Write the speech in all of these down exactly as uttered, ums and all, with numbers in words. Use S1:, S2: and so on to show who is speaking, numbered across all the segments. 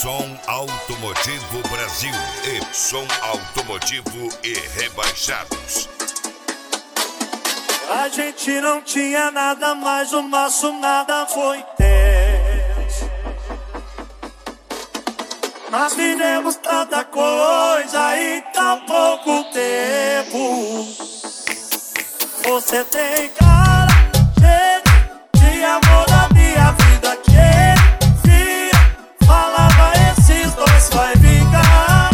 S1: Som Automotivo Brasil e Som Automotivo e Rebaixados.
S2: A gente não tinha nada, mas o nosso nada foi dez. Nós vivemos tanta coisa em tão pouco tempo. Você tem cara cheia de amor na minha vida. Quem falava esses dois vai vingar.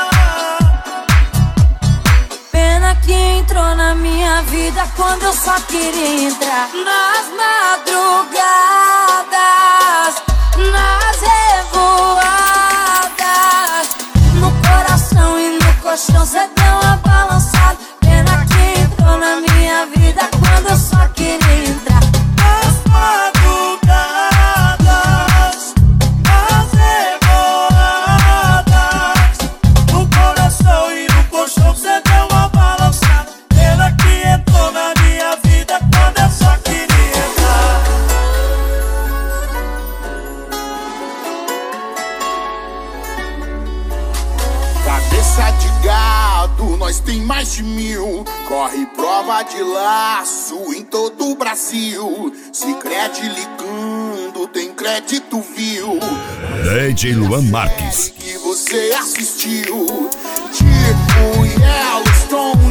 S3: Pena que entrou na minha vida quando eu só queria entrar. Nas madrugadas, nas revoadas, no coração e no colchão cê deu uma balançada. Pena que entrou na minha vida quando eu só queria entrar.
S2: Nas madrugadas, nas revoadas, no coração e no colchão cê deu uma balançada. Pena que entrou na minha vida quando eu só queria entrar.
S4: Cabeça de gado, nós tem mais de mil. Corre prova de laço em todo o Brasil. Sicredi ligando, tem crédito, viu?
S1: D J Luan Marques.
S4: Que você assistiu, tipo Yellowstone